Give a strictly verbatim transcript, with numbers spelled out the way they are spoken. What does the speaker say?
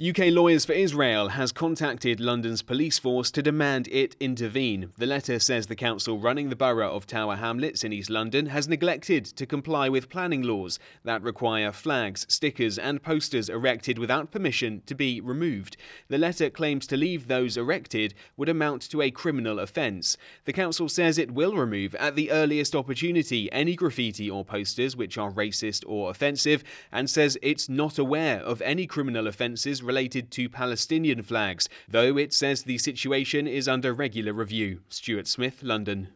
U K Lawyers for Israel has contacted London's police force to demand it intervene. The letter says the council running the borough of Tower Hamlets in East London has neglected to comply with planning laws that require flags, stickers and posters erected without permission to be removed. The letter claims to leave those erected would amount to a criminal offence. The council says it will remove at the earliest opportunity any graffiti or posters which are racist or offensive, and says it's not aware of any criminal offences related to Palestinian flags, though it says the situation is under regular review. Stuart Smith, London.